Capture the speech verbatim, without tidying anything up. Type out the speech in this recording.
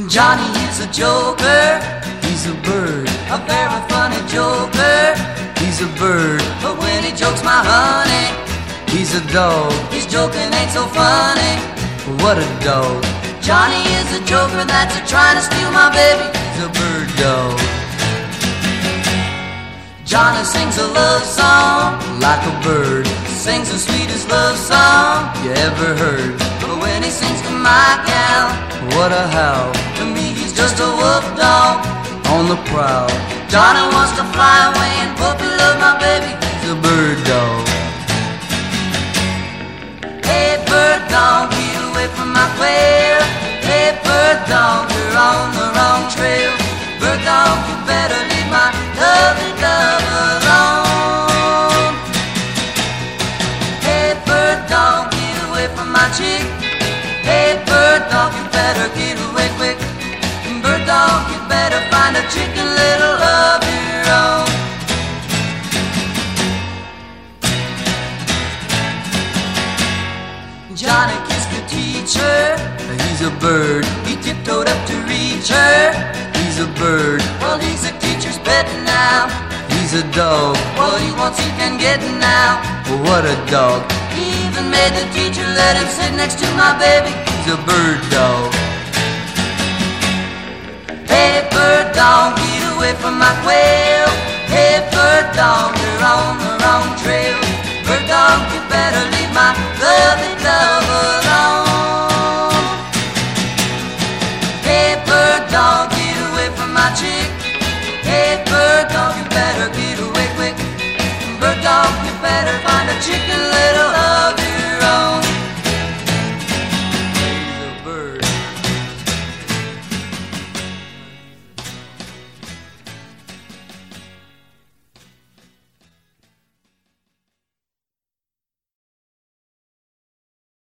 Johnny is a joker, he's a bird, a very funny joker. He's a bird, but when he jokes my honey, he's a dog. His joking ain't so funny, what a dog. Johnny is a joker that's a trying to steal my baby. He's a bird dog. Johnny sings a love song like a bird, sings the sweetest love song you ever heard. But when he sings to my gal, what a howl. To me he's just a wolf dog on the prowl. Johnny wants to fly away and puppy love my baby. He's a bird dog. Hey bird dog, get away from my quail. Hey bird dog, you're on the wrong trail. Bird dog, you better leave my lovely love alone. Hey bird dog, get away from my chick. Hey bird dog, you better get away quick. Bird dog, you better find a chicken little of your own. Johnny kissed the teacher, he's a bird. He tiptoed up to reach her, he's a bird. Well, he's a teacher's pet now. He's a dog, what he wants he can get now. Well, what a dog. He even made the teacher let him sit next to my baby. He's a bird dog. Hey bird dog, get away from my quail. Hey bird dog, you're on the wrong trail. Bird dog, you better leave my lovely love alone. Hey bird dog, get away from my chick. Hey bird dog, you better get away quick. Bird dog, you better find a chicken little